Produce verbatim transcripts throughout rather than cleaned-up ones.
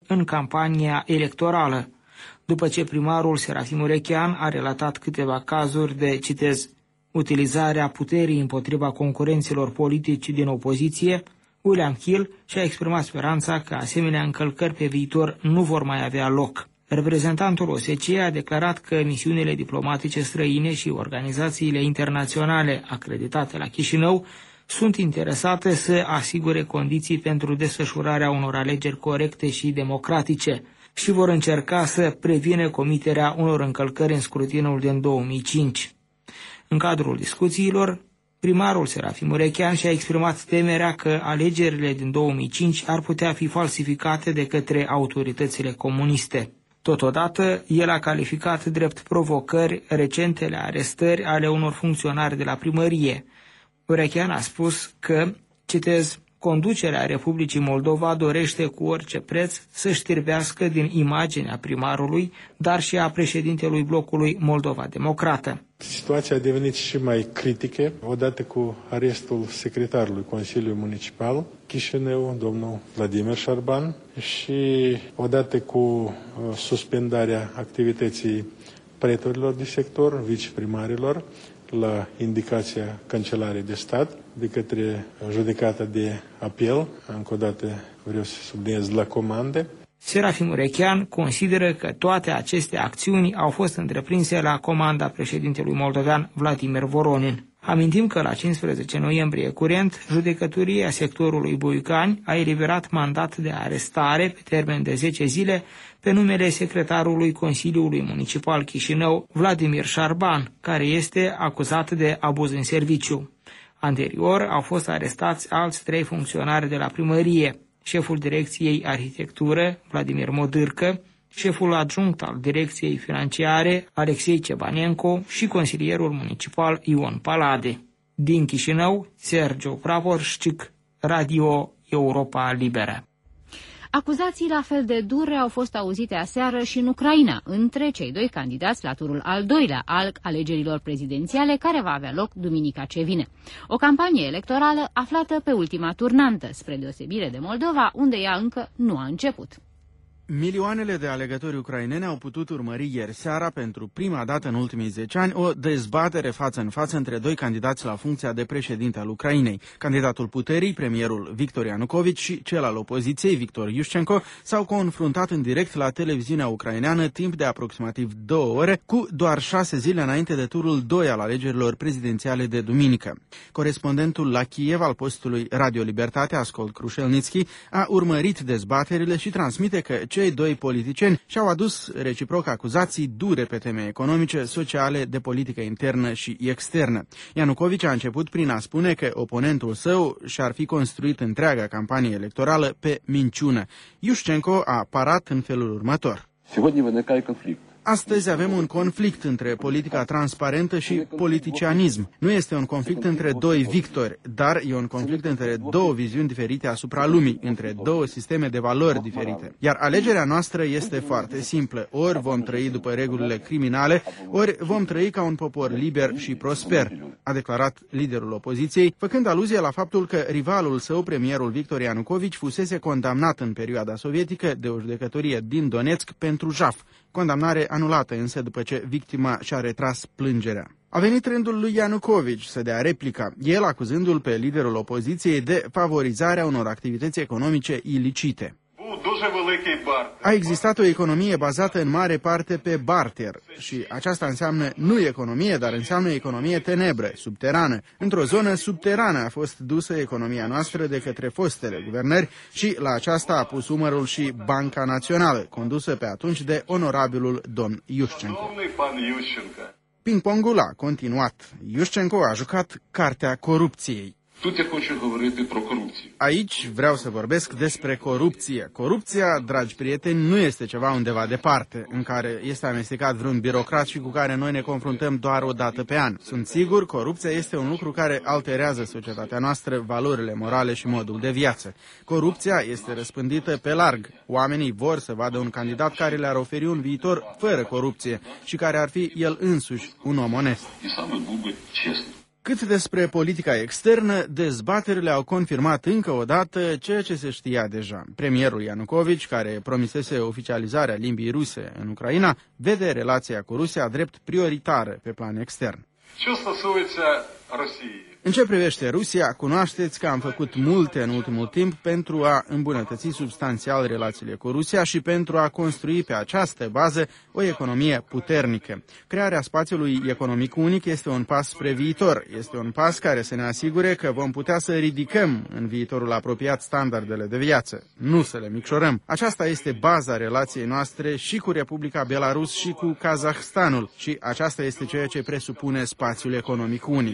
în campania electorală, după ce primarul Serafim Urechean a relatat câteva cazuri de, citez, utilizarea puterii împotriva concurenților politici din opoziție. William Hill și-a exprimat speranța că asemenea încălcări pe viitor nu vor mai avea loc. Reprezentantul O S C E a declarat că misiunile diplomatice străine și organizațiile internaționale acreditate la Chișinău sunt interesate să asigure condiții pentru desfășurarea unor alegeri corecte și democratice și vor încerca să prevină comiterea unor încălcări în scrutinul din două mii cinci. În cadrul discuțiilor, primarul Serafim Urechean și-a exprimat temerea că alegerile din două mii cinci ar putea fi falsificate de către autoritățile comuniste. Totodată, el a calificat drept provocări recentele arestări ale unor funcționari de la primărie. Urechean a spus că, citez, conducerea Republicii Moldova dorește cu orice preț să știrbească din imaginea primarului, dar și a președintelui blocului Moldova Democrată. Situația a devenit și mai critică, odată cu arestul secretarului Consiliului Municipal Chișinău, domnul Vladimir Șarban, și odată cu suspendarea activității pretorilor de sector, viceprimarilor, la indicația Cancelarei de Stat, de către judecata de apel, încă o dată vreau să subliniez, la comandă. Serafim Urechean consideră că toate aceste acțiuni au fost întreprinse la comanda președintelui moldovean Vladimir Voronin. Amintim că la cincisprezece noiembrie curent, judecătoria sectorului Buicani a eliberat mandat de arestare pe termen de zece zile pe numele secretarului Consiliului Municipal Chișinău, Vladimir Șarban, care este acuzat de abuz în serviciu. Anterior au fost arestați alți trei funcționari de la primărie, șeful direcției arhitectură, Vladimir Modârcă, șeful adjunct al direcției financiare, Alexei Cebanenco, și consilierul municipal Ion Palade. Din Chișinău, Sergiu Pravorșcic, Radio Europa Liberă. Acuzații la fel de dure au fost auzite aseară și în Ucraina, între cei doi candidați la turul al doilea al alegerilor prezidențiale, care va avea loc duminica ce vine. O campanie electorală aflată pe ultima turnantă, spre deosebire de Moldova, unde ea încă nu a început. Milioanele de alegători ucraineni au putut urmări ieri seara, pentru prima dată în ultimii zece ani, o dezbatere față în față între doi candidați la funcția de președinte al Ucrainei. Candidatul puterii, premierul Victor Ianukovici, și cel al opoziției, Victor Iușcenko, s-au confruntat în direct la televiziunea ucraineană timp de aproximativ două ore, cu doar șase zile înainte de turul doi al alegerilor prezidențiale de duminică. Corespondentul la Kiev al postului Radio Libertate, Ascolt Krușelnițchi, a urmărit dezbaterile și transmite că cei doi politicieni și-au adus reciproc acuzații dure pe teme economice, sociale, de politică internă și externă. Ianukovici a început prin a spune că oponentul său și-ar fi construit întreaga campanie electorală pe minciună. Iușcenko a parat în felul următor. Astăzi avem un conflict între politica transparentă și politicianism. Nu este un conflict între doi victori, dar e un conflict între două viziuni diferite asupra lumii, între două sisteme de valori diferite. Iar alegerea noastră este foarte simplă. Ori vom trăi după regulile criminale, ori vom trăi ca un popor liber și prosper, a declarat liderul opoziției, făcând aluzie la faptul că rivalul său, premierul Victor Ianukovici, fusese condamnat în perioada sovietică de o judecătorie din Donetsk pentru jaf, condamnare anulată însă după ce victima și-a retras plângerea. A venit rândul lui Ianukovici să dea replica, el acuzându-l pe liderul opoziției de favorizarea unor activități economice ilicite. A existat o economie bazată în mare parte pe barter și aceasta înseamnă nu economie, dar înseamnă economie tenebră, subterană. Într-o zonă subterană a fost dusă economia noastră de către fostele guvernări și la aceasta a pus umărul și Banca Națională, condusă pe atunci de onorabilul domn Iușcenko. Ping-pongul a continuat. Iușcenko a jucat cartea corupției. Aici vreau să vorbesc despre corupție. Corupția, dragi prieteni, nu este ceva undeva departe, în care este amestecat vreun birocrat și cu care noi ne confruntăm doar o dată pe an. Sunt sigur, corupția este un lucru care alterează societatea noastră, valorile morale și modul de viață. Corupția este răspândită pe larg. Oamenii vor să vadă un candidat care le-ar oferi un viitor fără corupție și care ar fi el însuși un om onest. Cât despre politica externă, dezbaterile au confirmat încă o dată ceea ce se știa deja. Premierul Ianukovici, care promisese oficializarea limbii ruse în Ucraina, vede relația cu Rusia drept prioritară pe plan extern. Ce stăsuiță Rusiei? În ce privește Rusia, cunoașteți că am făcut multe în ultimul timp pentru a îmbunătăți substanțial relațiile cu Rusia și pentru a construi pe această bază o economie puternică. Crearea spațiului economic unic este un pas spre viitor. Este un pas care să ne asigure că vom putea să ridicăm în viitorul apropiat standardele de viață, nu să le micșorăm. Aceasta este baza relației noastre și cu Republica Belarus și cu Kazahstanul și aceasta este ceea ce presupune spațiul economic unic.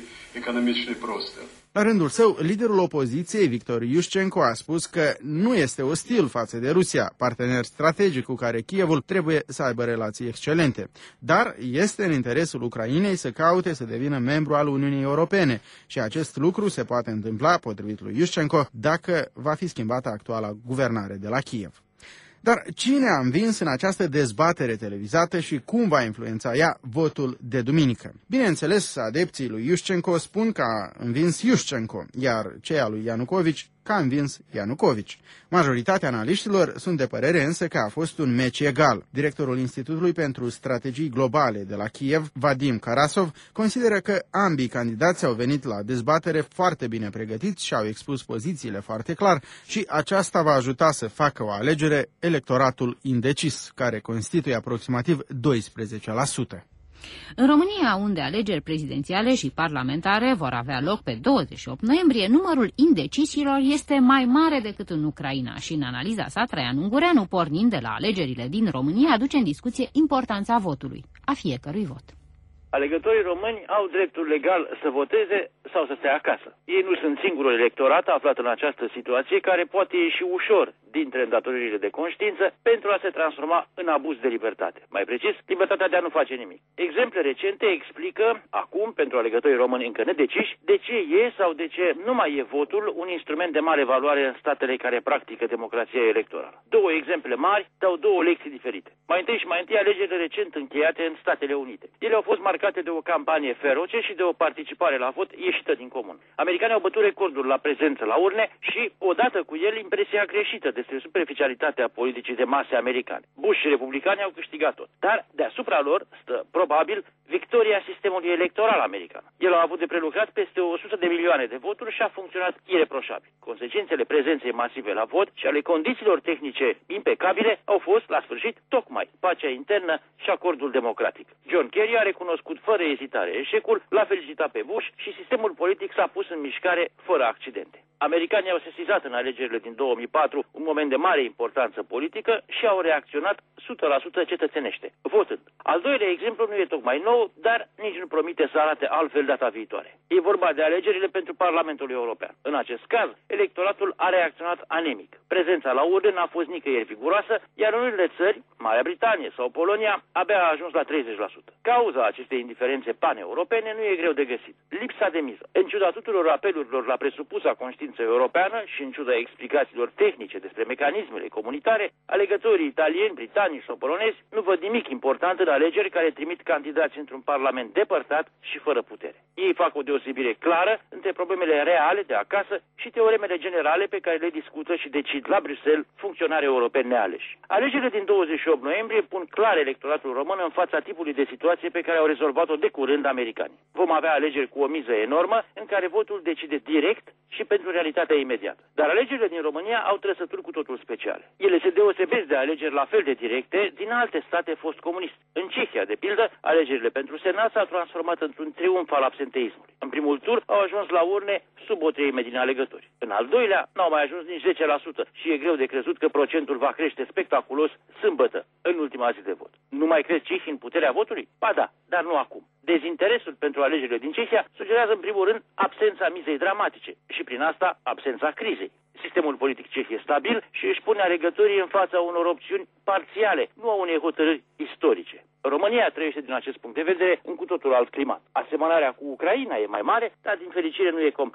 La rândul său, liderul opoziției, Victor Yushchenko, a spus că nu este ostil față de Rusia, partener strategic cu care Kievul trebuie să aibă relații excelente. Dar este în interesul Ucrainei să caute să devină membru al Uniunii Europene și acest lucru se poate întâmpla, potrivit lui Yushchenko, dacă va fi schimbată actuala guvernare de la Kiev. Dar cine a învins în această dezbatere televizată și cum va influența ea votul de duminică? Bineînțeles, adepții lui Yushchenko spun că a învins Yushchenko, iar cei al lui Ianukovici că a învins Ianukovici. Majoritatea analiștilor sunt de părere însă că a fost un meci egal. Directorul Institutului pentru Strategii Globale de la Kiev, Vadim Karasov, consideră că ambii candidați au venit la dezbatere foarte bine pregătiți și au expus pozițiile foarte clar și aceasta va ajuta să facă o alegere electoratul indecis, care constituie aproximativ doisprezece la sută. În România, unde alegeri prezidențiale și parlamentare vor avea loc pe douăzeci și opt noiembrie, numărul indecisilor este mai mare decât în Ucraina și în analiza sa, Traian Ungureanu, pornind de la alegerile din România, aduce în discuție importanța votului, a fiecărui vot. Alegătorii români au dreptul legal să voteze sau să stea acasă. Ei nu sunt singurul electorat aflat în această situație care poate ieși ușor dintre îndatoririle de conștiință pentru a se transforma în abuz de libertate. Mai precis, libertatea de a nu face nimic. Exemple recente explică acum, pentru alegătorii români încă nedeciși, de ce e sau de ce nu mai e votul un instrument de mare valoare în statele care practică democrația electorală. Două exemple mari dau două lecții diferite. Mai întâi și mai întâi alegerile recent încheiate în Statele Unite. Ele au fost marcate de o campanie feroce și de o participare la vot ieșită din comun. Americanii au bătut recordul la prezență la urne și, odată cu el, impresia greșită despre superficialitatea politicii de mase americane. Bush și republicanii au câștigat tot. Dar deasupra lor stă, probabil, victoria sistemului electoral american. El a avut de prelucrat peste o sută de milioane de voturi și a funcționat ireproșabil. Consecințele prezenței masive la vot și ale condițiilor tehnice impecabile au fost, la sfârșit, tocmai pacea internă și acordul democratic. John Kerry a recunoscut fără ezitare eșecul, l-a felicitat pe Bush și sistemul politic s-a pus în mișcare fără accidente. Americanii au sesizat în alegerile din două mii patru un moment de mare importanță politică și au reacționat o sută la sută cetățenește, votând. Al doilea exemplu nu e tocmai nou, dar nici nu promite să arate altfel data viitoare. E vorba de alegerile pentru Parlamentul European. În acest caz, electoratul a reacționat anemic. Prezența la urne n-a fost nicăieri figuroasă, iar în unele țări, Marea Britanie sau Polonia, abia a ajuns la treizeci la sută. Cauza acestei indiferențe paneuropene nu e greu de găsit. Lipsa de miză. În ciuda tuturor apelurilor la presupusa conștiință europeană și în ciuda explicațiilor tehnice despre mecanismele comunitare, alegătorii italieni, britanici sau polonezi nu văd nimic important în alegeri care trimit candidați într-un parlament depărtat și fără putere. Ei fac o deosebire clară între problemele reale de acasă și teoremele generale pe care le discută și decid la Bruxelles funcționari europeni nealeși. Alegerile din douăzeci și opt noiembrie pun clar electoratul român în fața tipului de situație pe care au rezolvat-o de curând americanii. Vom avea alegeri cu o miză enormă în care votul decide direct și pentru realitatea imediată. Dar alegerile din România au trăsături cu totul speciale. Ele se deosebesc de alegeri la fel de directe din alte state fost comuniste. În Cehia, de pildă, alegerile pentru Senat s-au transformat într-un triumf al absenteismului. În primul tur au ajuns la urne sub o treime din alegători. În al doilea, n-au mai ajuns nici zece la sută și e greu de crezut că procentul va crește spectaculos sâmbătă, în ultima zi de vot. Nu mai crezi cehii în puterea votului? Ba da, dar nu acum. Dezinteresul pentru alegerile din Cehia sugerează în primul rând absența mizei dramatice și prin asta absența crizei. Sistemul politic ceh e stabil și își pune alegătorii în fața unor opțiuni parțiale, nu a unei hotărâri istorice. România trăiește din acest punct de vedere în cu totul alt climat. Asemănarea cu Ucraina e mai mare, dar din fericire nu e completă.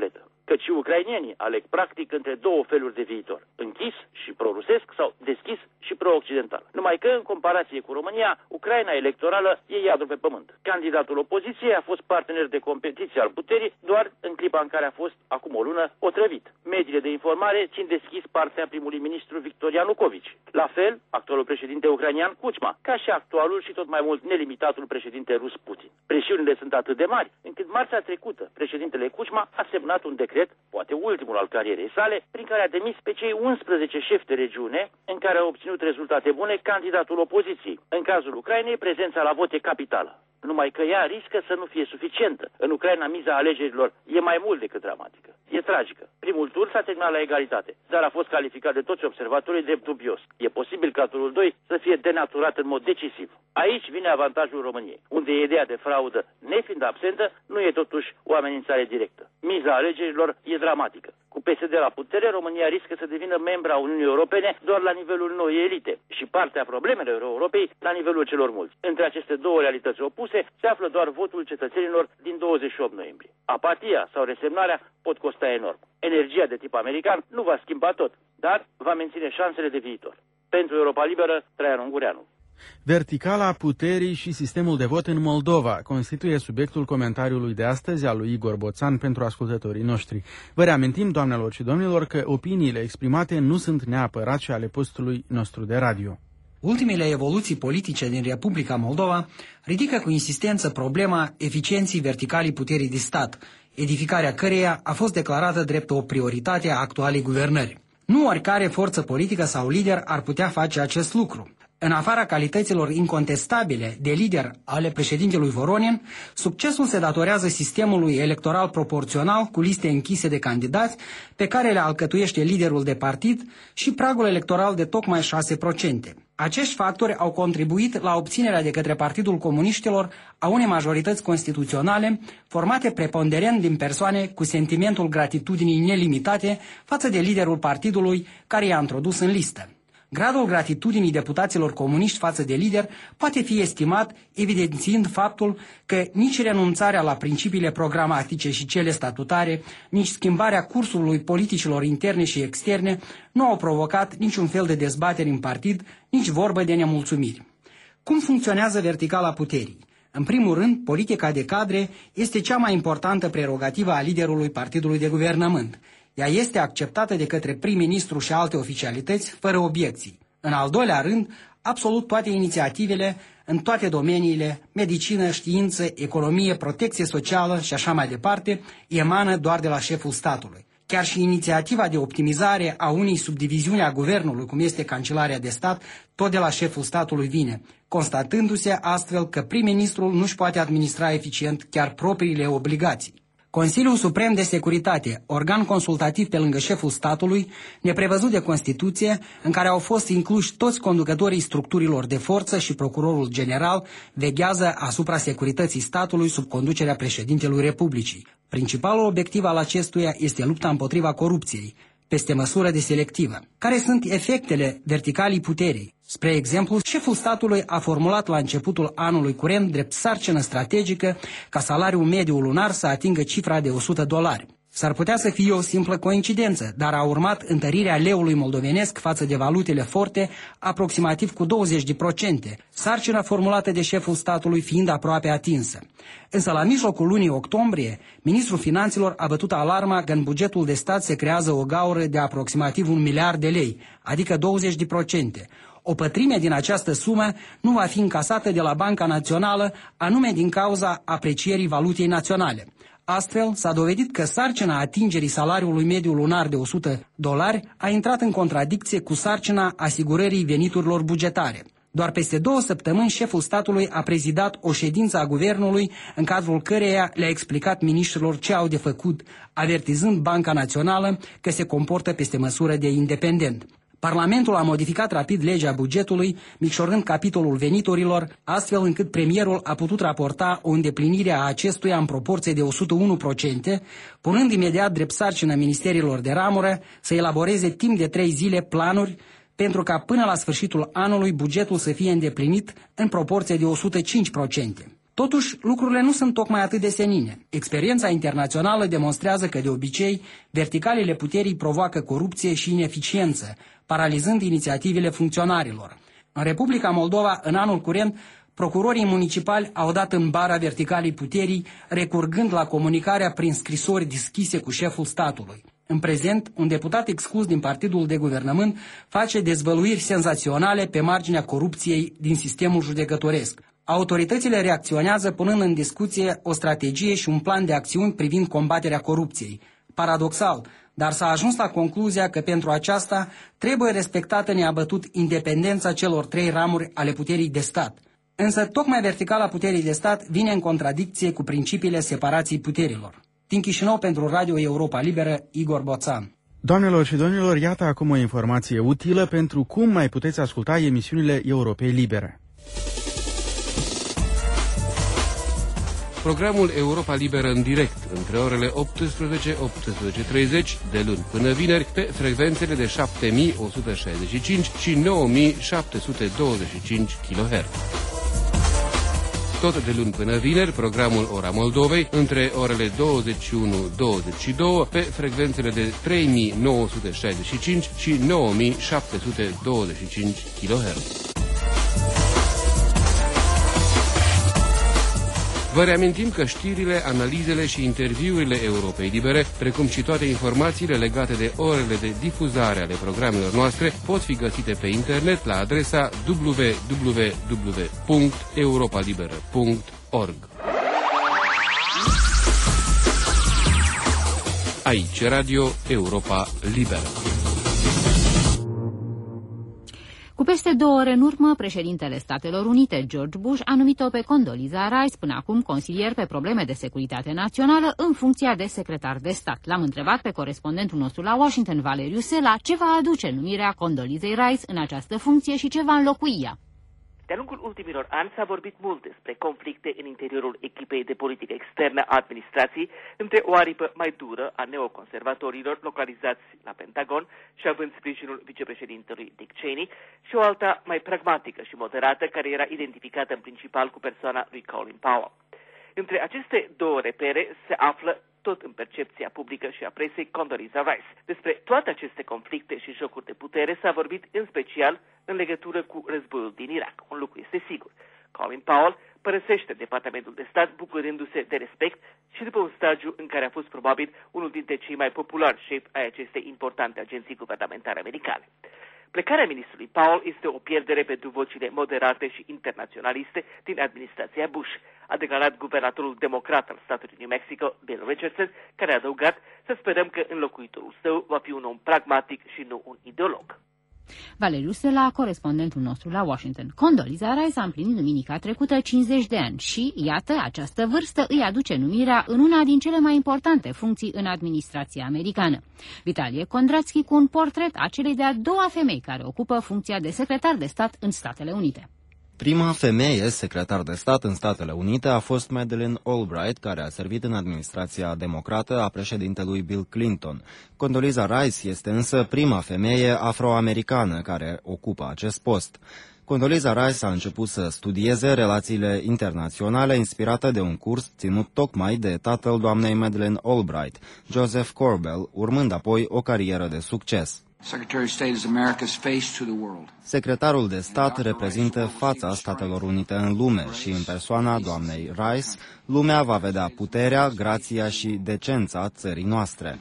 căci și ucrainienii aleg practic între două feluri de viitor, închis și pro-rusesc sau deschis și pro-occidental. Numai că, în comparație cu România, Ucraina electorală e iadul pe pământ. Candidatul opoziției a fost partener de competiție al puterii doar în clipa în care a fost, acum o lună, otrăvit. Mediile de informare țin deschis partea primului ministru Victor Ianucovici. La fel, actualul președinte ucrainian Kuchma, ca și actualul și tot mai mult nelimitatul președinte rus Putin. Presiunile sunt atât de mari, încât marțea trecută, președintele Kuchma a semnat un decret, poate ultimul al carierei sale, prin care a demis pe cei unsprezece șefi de regiune în care au obținut rezultate bune candidatul opoziției. În cazul Ucrainei, prezența la vot e capitală. Numai că ea riscă să nu fie suficientă. În Ucraina, miza alegerilor e mai mult decât dramatică. E tragică. Primul tur s-a terminat la egalitate, dar a fost calificat de toți observatorii drept dubios. E posibil ca turul doi să fie denaturat în mod decisiv. Aici vine avantajul României, unde ideea de fraudă, nefiind absentă, nu e totuși o amenințare directă. Miza alegerilor e dramatică. Cu P S D la putere, România riscă să devină membra Uniunii Europene doar la nivelul noii elite și partea problemelor Europei la nivelul celor mulți. Între aceste două realități opuse se află doar votul cetățenilor din douăzeci și opt noiembrie. Apatia sau resemnarea pot costa enorm. Energia de tip american nu va schimba tot, dar va menține șansele de viitor. Pentru Europa Liberă, Traian Ungureanu. Verticala puterii și sistemul de vot în Moldova constituie subiectul comentariului de astăzi al lui Igor Boțan pentru ascultătorii noștri. Vă reamintim, doamnelor și domnilor, că opiniile exprimate nu sunt neapărat și ale postului nostru de radio. Ultimele evoluții politice din Republica Moldova ridică cu insistență problema eficienței verticalii puterii de stat, edificarea căreia a fost declarată drept o prioritate a actualei guvernări. Nu oricare forță politică sau lider ar putea face acest lucru. În afara calităților incontestabile de lider ale președintelui Voronin, succesul se datorează sistemului electoral proporțional cu liste închise de candidați pe care le alcătuiește liderul de partid și pragul electoral de tocmai șase la sută. Acești factori au contribuit la obținerea de către Partidul Comuniștilor a unei majorități constituționale formate preponderent din persoane cu sentimentul gratitudinii nelimitate față de liderul partidului care i-a introdus în listă. Gradul gratitudinii deputaților comuniști față de lider poate fi estimat evidențiind faptul că nici renunțarea la principiile programatice și cele statutare, nici schimbarea cursului politicilor interne și externe nu au provocat niciun fel de dezbateri în partid, nici vorbă de nemulțumiri. Cum funcționează verticala puterii? În primul rând, politica de cadre este cea mai importantă prerogativă a liderului partidului de guvernământ. Ea este acceptată de către prim-ministru și alte oficialități fără obiecții. În al doilea rând, absolut toate inițiativele în toate domeniile, medicină, știință, economie, protecție socială și așa mai departe, emană doar de la șeful statului. Chiar și inițiativa de optimizare a unei subdiviziuni a guvernului, cum este Cancelarea de Stat, tot de la șeful statului vine, constatându-se astfel că prim-ministrul nu-și poate administra eficient chiar propriile obligații. Consiliul Suprem de Securitate, organ consultativ pe lângă șeful statului, neprevăzut de Constituție, în care au fost incluși toți conducătorii structurilor de forță și procurorul general, veghează asupra securității statului sub conducerea președintelui Republicii. Principalul obiectiv al acestuia este lupta împotriva corupției, peste măsură de selectivă. Care sunt efectele verticalii puterii? Spre exemplu, șeful statului a formulat la începutul anului curent drept sarcină strategică ca salariul mediu lunar să atingă cifra de o sută dolari. S-ar putea să fie o simplă coincidență, dar a urmat întărirea leului moldovenesc față de valutele forte aproximativ cu douăzeci la sută, sarcina formulată de șeful statului fiind aproape atinsă. Însă la mijlocul lunii octombrie, ministrul finanțelor a bătut alarma că în bugetul de stat se creează o gaură de aproximativ un miliard de lei, adică douăzeci la sută. O pătrime din această sumă nu va fi încasată de la Banca Națională, anume din cauza aprecierii valutei naționale. Astfel, s-a dovedit că sarcina atingerii salariului mediu lunar de o sută dolari a intrat în contradicție cu sarcina asigurării veniturilor bugetare. Doar peste două săptămâni, șeful statului a prezidat o ședință a guvernului în cadrul căreia le-a explicat miniștrilor ce au de făcut, avertizând Banca Națională că se comportă peste măsură de independent. Parlamentul a modificat rapid legea bugetului, micșorând capitolul veniturilor, astfel încât premierul a putut raporta o îndeplinire a acestuia în proporție de o sută unu la sută, punând imediat drept sarcină ministerilor de ramură să elaboreze timp de trei zile planuri pentru ca până la sfârșitul anului bugetul să fie îndeplinit în proporție de o sută cinci la sută. Totuși, lucrurile nu sunt tocmai atât de senine. Experiența internațională demonstrează că, de obicei, verticalele puterii provoacă corupție și ineficiență, paralizând inițiativele funcționarilor. În Republica Moldova, în anul curent, procurorii municipali au dat în bara verticalei puterii, recurgând la comunicarea prin scrisori deschise cu șeful statului. În prezent, un deputat exclus din partidul de guvernământ face dezvăluiri senzaționale pe marginea corupției din sistemul judecătoresc. Autoritățile reacționează punând în discuție o strategie și un plan de acțiuni privind combaterea corupției. Paradoxal, dar s-a ajuns la concluzia că pentru aceasta trebuie respectată neabătut independența celor trei ramuri ale puterii de stat. Însă tocmai verticala puterii de stat vine în contradicție cu principiile separației puterilor. Din Chișinău pentru Radio Europa Liberă, Igor Boțan. Doamnelor și domnilor, iată acum o informație utilă pentru cum mai puteți asculta emisiunile Europei Libere. Programul Europa Liberă în direct, între orele optsprezece - optsprezece și treizeci, de luni până vineri, pe frecvențele de șapte mii o sută șaizeci și cinci și nouă mii șapte sute douăzeci și cinci kilohertz. Tot de luni până vineri, programul Ora Moldovei, între orele douăzeci și unu - douăzeci și doi, pe frecvențele de trei mii nouă sute șaizeci și cinci și nouă mii șapte sute douăzeci și cinci kilohertz. Vă reamintim că știrile, analizele și interviurile Europei Libere, precum și toate informațiile legate de orele de difuzare ale programelor noastre, pot fi găsite pe internet la adresa w w w punct europa liberă punct org. Aici Radio Europa Liberă. Cu peste două ore în urmă, președintele Statelor Unite, George Bush, a numit-o pe Condoleezza Rice, până acum consilier pe probleme de securitate națională, în funcția de secretar de stat. L-am întrebat pe corespondentul nostru la Washington, Valeriu Sela, ce va aduce numirea Condoleezzei Rice în această funcție și ce va înlocui ea. De-a lungul ultimilor ani s-a vorbit mult despre conflicte în interiorul echipei de politică externă a administrației, între o aripă mai dură a neoconservatorilor localizați la Pentagon și având sprijinul vicepreședintelui Dick Cheney și o alta mai pragmatică și moderată care era identificată în principal cu persoana lui Colin Powell. Între aceste două repere se află, tot în percepția publică și a presei, Condoleezza Rice. Despre toate aceste conflicte și jocuri de putere s-a vorbit în special în legătură cu războiul din Irak. Un lucru este sigur. Colin Powell părăsește Departamentul de Stat bucurându-se de respect și după un stagiu în care a fost probabil unul dintre cei mai populari șefi ai acestei importante agenții guvernamentale americane. Plecarea ministrului Powell este o pierdere pentru vocile moderate și internaționaliste din administrația Bush, a declarat guvernatorul democrat al statului New Mexico, Bill Richardson, care a adăugat: să sperăm că înlocuitorul său va fi un om pragmatic și nu un ideolog. Valeriu Sela, corespondentul nostru la Washington. Condoleezza Rice a împlinit duminica trecută cincizeci de ani și, iată, această vârstă îi aduce numirea în una din cele mai importante funcții în administrația americană. Vitalie Kondratski cu un portret a celei de-a doua femei care ocupă funcția de secretar de stat în Statele Unite. Prima femeie secretar de stat în Statele Unite a fost Madeleine Albright, care a servit în administrația democrată a președintelui Bill Clinton. Condoleezza Rice este însă prima femeie afroamericană care ocupă acest post. Condoleezza Rice a început să studieze relațiile internaționale inspirată de un curs ținut tocmai de tatăl doamnei Madeleine Albright, Joseph Corbell, urmând apoi o carieră de succes. Secretarul de stat reprezintă fața Statelor Unite în lume și în persoana doamnei Rice, lumea va vedea puterea, grația și decența țării noastre,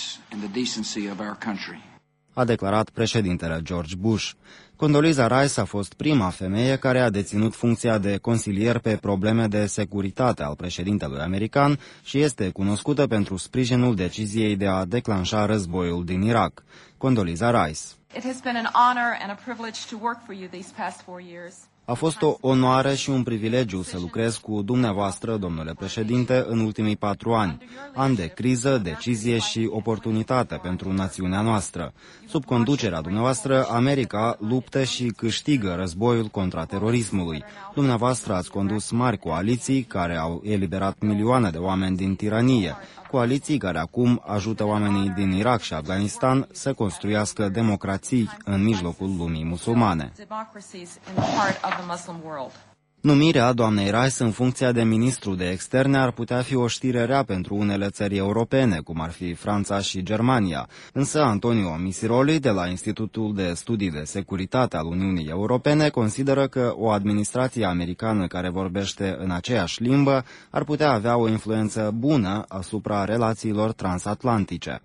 a declarat președintele George Bush. Condoleezza Rice a fost prima femeie care a deținut funcția de consilier pe probleme de securitate al președintelui american și este cunoscută pentru sprijinul deciziei de a declanșa războiul din Irak. Condoleezza Rice. It has been an honor and a privilege to work for you these past four years. A fost o onoare și un privilegiu să lucrez cu dumneavoastră, domnule președinte, în ultimii patru ani. Ani de criză, decizie și oportunitate pentru națiunea noastră. Sub conducerea dumneavoastră, America luptă și câștigă războiul contra terorismului. Dumneavoastră ați condus mari coaliții care au eliberat milioane de oameni din tiranie. Coaliții care acum ajută oamenii din Irak și Afganistan să construiască democrații în mijlocul lumii musulmane. Numirea doamnei Rice în funcția de ministru de externe ar putea fi o știre rea pentru unele țări europene, cum ar fi Franța și Germania. Însă Antonio Misiroli, de la Institutul de Studii de Securitate al Uniunii Europene, consideră că o administrație americană care vorbește în aceeași limbă ar putea avea o influență bună asupra relațiilor transatlantice.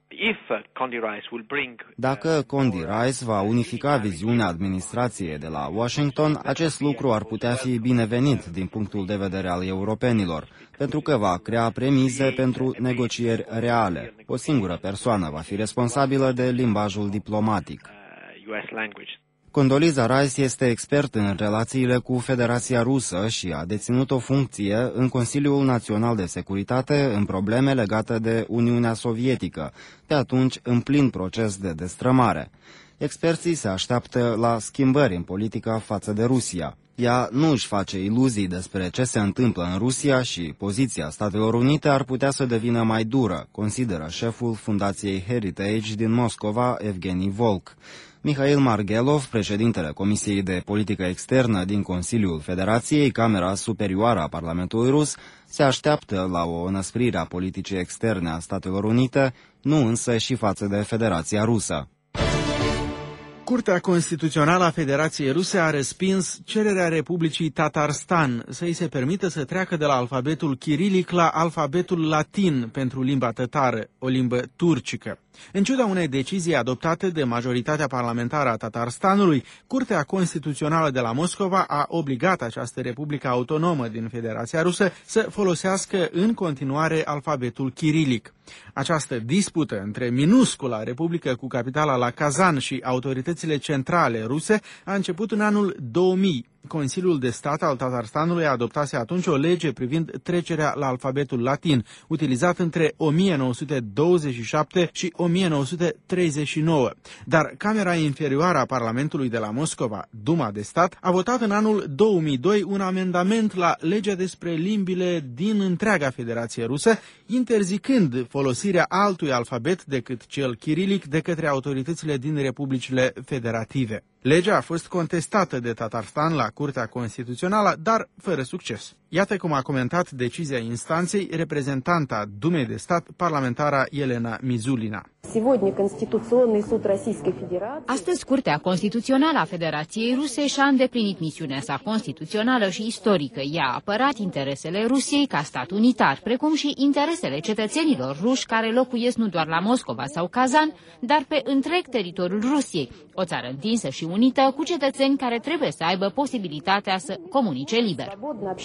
Dacă Condi Rice va unifica viziunea administrației de la Washington, acest lucru ar putea fi binevenit din punctul de vedere al europenilor, pentru că va crea premize pentru negocieri reale. O singură persoană va fi responsabilă de limbajul diplomatic. Condoleezza Rice este expert în relațiile cu Federația Rusă și a deținut o funcție în Consiliul Național de Securitate în probleme legate de Uniunea Sovietică, de atunci în plin proces de destrămare. Experții se așteaptă la schimbări în politica față de Rusia. Ea nu își face iluzii despre ce se întâmplă în Rusia și poziția Statelor Unite ar putea să devină mai dură, consideră șeful Fundației Heritage din Moscova, Evgeni Volk. Mihail Margelov, președintele Comisiei de Politică Externă din Consiliul Federației, Camera Superioară a Parlamentului Rus, se așteaptă la o înăsprire a politicii externe a Statelor Unite, nu însă și față de Federația Rusă. Curtea Constituțională a Federației Ruse a respins cererea Republicii Tatarstan să-i se permită să treacă de la alfabetul chirilic la alfabetul latin pentru limba tătară, o limbă turcică. În ciuda unei decizii adoptate de majoritatea parlamentară a Tatarstanului, Curtea Constituțională de la Moscova a obligat această republică autonomă din Federația Rusă să folosească în continuare alfabetul chirilic. Această dispută între minuscula republică cu capitala la Kazan și autoritățile centrale ruse a început în anul două mii. Consiliul de Stat al Tatarstanului adoptase atunci o lege privind trecerea la alfabetul latin, utilizat între o mie nouă sute douăzeci și șapte și o mie nouă sute treizeci și nouă. Dar Camera Inferioară a Parlamentului de la Moscova, Duma de Stat, a votat în anul două mii doi un amendament la legea despre limbile din întreaga Federație Rusă, interzicând folosirea altui alfabet decât cel chirilic de către autoritățile din republicile federative. Legea a fost contestată de Tatarstan la Curtea Constituțională, dar fără succes. Iată cum a comentat decizia instanței reprezentanta Dumei de Stat, parlamentara Elena Mizulina. Astăzi, Curtea Constituțională a Federației Ruse și-a îndeplinit misiunea sa constituțională și istorică. Ea a apărat interesele Rusiei ca stat unitar, precum și interesele cetățenilor ruși care locuiesc nu doar la Moscova sau Kazan, dar pe întreg teritoriul Rusiei, o țară întinsă și unită cu cetățeni care trebuie să aibă posibilitatea să comunice liber.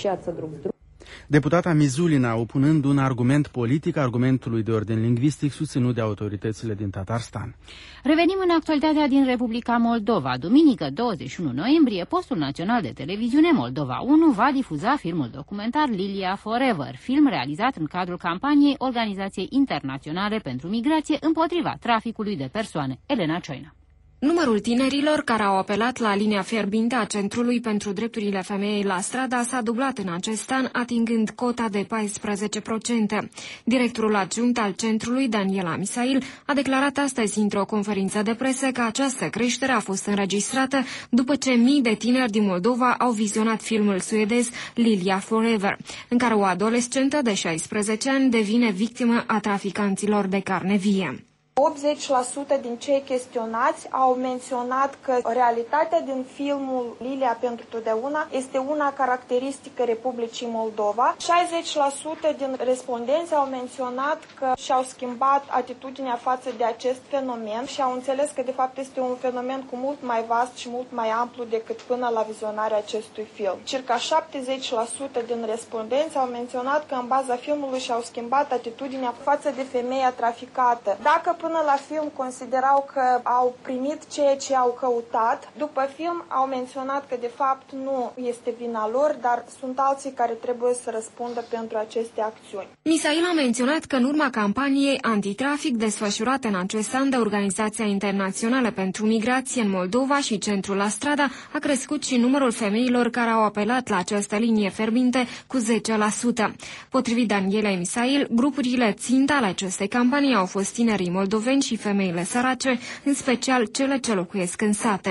Deputata Mizulina, opunând un argument politic argumentului de ordin lingvistic susținut de autoritățile din Tatarstan. Revenim în actualitatea din Republica Moldova. Duminică douăzeci și unu noiembrie, postul național de televiziune Moldova unu va difuza filmul documentar Lilia Forever, film realizat în cadrul campaniei Organizației Internaționale pentru Migrație împotriva traficului de persoane. Elena Cioina. Numărul tinerilor care au apelat la linia fierbinte a Centrului pentru Drepturile Femeii la Strada s-a dublat în acest an, atingând cota de paisprezece la sută. Directorul adjunct al centrului, Daniela Misail, a declarat astăzi într-o conferință de presă că această creștere a fost înregistrată după ce mii de tineri din Moldova au vizionat filmul suedez Lilia Forever, în care o adolescentă de șaisprezece ani devine victimă a traficanților de carne vie. optzeci la sută din cei chestionați au menționat că realitatea din filmul Lilia pentru totdeauna este una caracteristică Republicii Moldova. șaizeci la sută din respondenți au menționat că și-au schimbat atitudinea față de acest fenomen și au înțeles că de fapt este un fenomen cu mult mai vast și mult mai amplu decât până la vizionarea acestui film. Circa șaptezeci la sută din respondenți au menționat că în baza filmului și-au schimbat atitudinea față de femeia traficată. Dacă până la film considerau că au primit ceea ce au căutat, după film au menționat că de fapt nu este vina lor, dar sunt alții care trebuie să răspundă pentru aceste acțiuni. Misail a menționat că în urma campaniei antitrafic desfășurate în acest an de Organizația Internațională pentru Migrație în Moldova și Centrul La Strada, a crescut și numărul femeilor care au apelat la această linie fierbinte cu zece la sută. Potrivit Danielei Misail, grupurile țintă ale acestei campanii au fost tinerii moldoveni și femeile sărace, în special cele ce locuiesc în sate.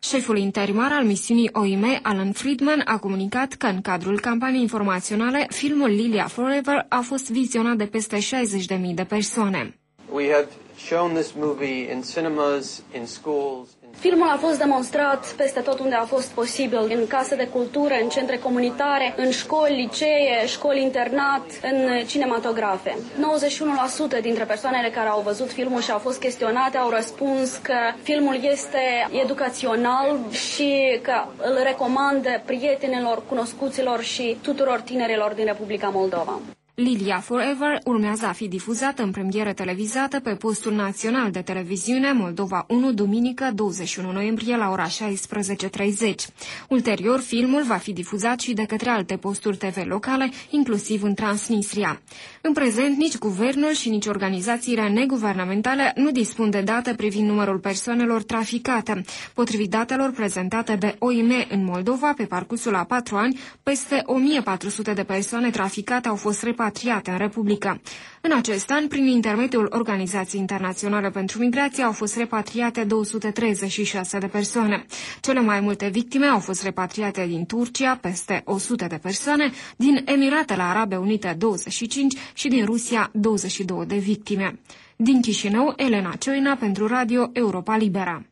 Șeful interimar al misiunii O I M, Alan Friedman, a comunicat că în cadrul campaniei informaționale, filmul Lilia Forever a fost vizionat de peste șaizeci de mii de persoane. We have shown this movie in cinemas, in schools. Filmul a fost demonstrat peste tot unde a fost posibil, în case de cultură, în centre comunitare, în școli, licee, școli internat, în cinematografe. nouăzeci și unu la sută dintre persoanele care au văzut filmul și au fost chestionate au răspuns că filmul este educațional și că îl recomandă prietenilor, cunoscuților și tuturor tinerilor din Republica Moldova. Lilia Forever urmează a fi difuzată în premieră televizată pe postul național de televiziune Moldova unu, duminică douăzeci și unu noiembrie la ora șaisprezece treizeci. Ulterior, filmul va fi difuzat și de către alte posturi T V locale, inclusiv în Transnistria. În prezent, nici guvernul și nici organizațiile neguvernamentale nu dispun de date privind numărul persoanelor traficate. Potrivit datelor prezentate de O I M în Moldova, pe parcursul a patru ani, peste o mie patru sute de persoane traficate au fost repatriate în Republică. În acest an, prin intermediul Organizației Internaționale pentru Migrație, au fost repatriate două sute treizeci și șase de persoane. Cele mai multe victime au fost repatriate din Turcia, peste o sută de persoane, din Emiratele Arabe Unite douăzeci și cinci și din Rusia douăzeci și două de victime. Din Chișinău, Elena Cioina pentru Radio Europa Libera.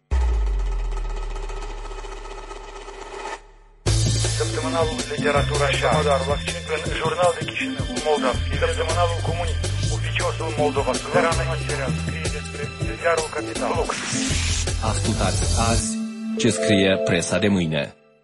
Săptămânalul Literatura și Art, în Jurnal de Chișinău, Moldavski, Săptămânalul Comunist, Oficiosul Moldova Suverană, scrie despre ziarul Capital. Ascultați azi ce scrie presa de mâine.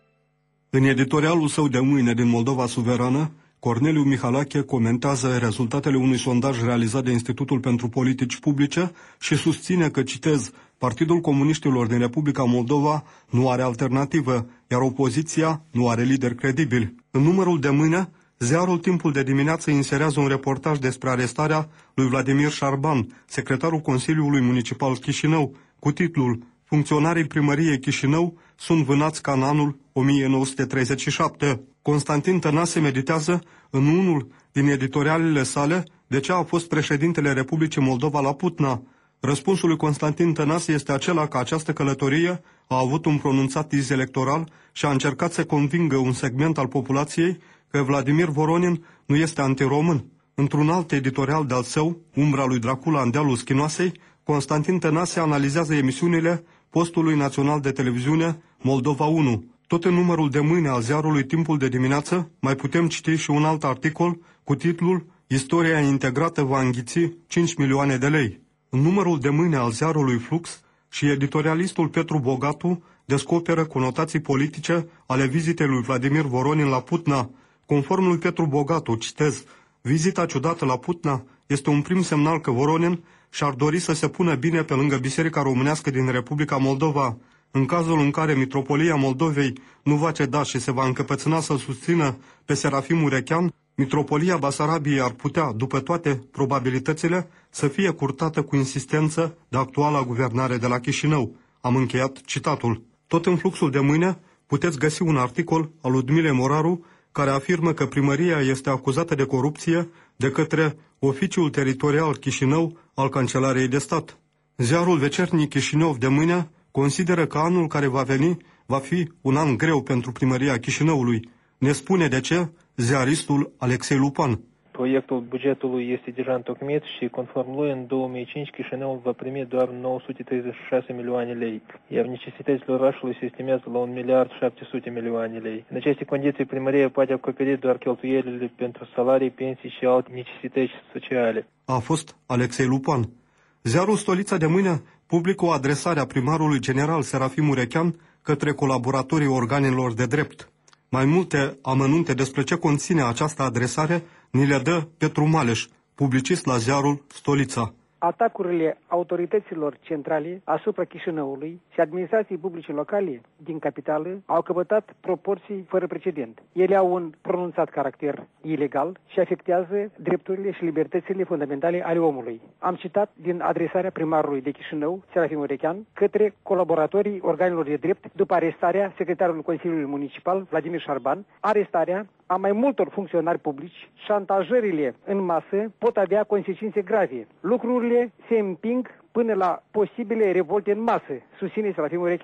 În editorialul său de mâine din Moldova Suverană, Corneliu Mihalache comentează rezultatele unui sondaj realizat de Institutul pentru Politici Publice și susține că, citez, Partidul Comuniștilor din Republica Moldova nu are alternativă, iar opoziția nu are lider credibil. În numărul de mâine, ziarul Timpul de dimineață inserează un reportaj despre arestarea lui Vladimir Șarban, secretarul Consiliului Municipal Chișinău, cu titlul Funcționarii primăriei Chișinău sunt vânați ca în anul o mie nouă sute treizeci și șapte. Constantin Tănase meditează în unul din editorialele sale de ce a fost președintele Republicii Moldova la Putna. Răspunsul lui Constantin Tănase este acela că această călătorie a avut un pronunțat iz electoral și a încercat să convingă un segment al populației că Vladimir Voronin nu este antiromân. Într-un alt editorial de-al său, Umbra lui Dracula în dealul Schinoasei, Constantin Tănase analizează emisiunile postului național de televiziune Moldova unu. Tot în numărul de mâine al ziarului Timpul de dimineață mai putem citi și un alt articol cu titlul Istoria integrată va înghiți cinci milioane de lei. În numărul de mâine al ziarului Flux și editorialistul Petru Bogatu descoperă conotații politice ale vizitei lui Vladimir Voronin la Putna. Conform lui Petru Bogatu, citez, vizita ciudată la Putna este un prim semnal că Voronin și-ar dori să se pună bine pe lângă Biserica Românească din Republica Moldova. În cazul în care Mitropolia Moldovei nu va ceda și se va încăpățâna să susțină pe Serafim Urechean, Mitropolia Basarabiei ar putea, după toate probabilitățile, să fie curtată cu insistență de actuala guvernare de la Chișinău. Am încheiat citatul. Tot în Fluxul de mâine puteți găsi un articol al Ludmilei Moraru care afirmă că primăria este acuzată de corupție de către Oficiul Teritorial Chișinău al Cancelariei de Stat. Ziarul Vecernic Chișinău de mâine consideră că anul care va veni va fi un an greu pentru primăria Chișinăului. Ne spune de ce ziaristul Alexei Lupan. Proiectul bugetului este deja întocmit și conform lui în două mii cinci Chișinăul va primi doar nouă sute treizeci și șase milioane lei, iar necesitățile orașului se estimează la un miliard șapte sute milioane lei. În aceste condiții primăria poate acoperi doar cheltuielile pentru salarii, pensii și alte necesități sociale. A fost Alexei Lupan. Ziarul Stolița de mâine publică o adresare a primarului general Serafim Urechean către colaboratorii organelor de drept. Mai multe amănunte despre ce conține această adresare ni le dă Petru Maleș, publicist la ziarul Stolița. Atacurile autorităților centrale asupra Chișinăului și administrației publice locale din capitală au căpătat proporții fără precedent. Ele au un pronunțat caracter ilegal și afectează drepturile și libertățile fundamentale ale omului. Am citat din adresarea primarului de Chișinău, Serafim Urechean, către colaboratorii organelor de drept după arestarea secretarului Consiliului Municipal, Vladimir Șarban, arestarea a mai multor funcționari publici, șantajările în masă pot avea consecințe grave. Lucrurile se împing până la posibile revolte în masă, susține Serafim Urechean.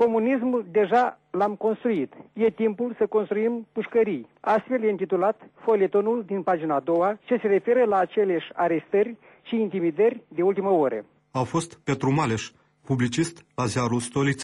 Comunismul deja l-am construit. E timpul să construim pușcării. Astfel e intitulat folietonul din pagina a doua, ce se referă la aceleși arestări și intimidări de ultimă oră. A fost Petru Maleș, publicist la ziarul Stolița.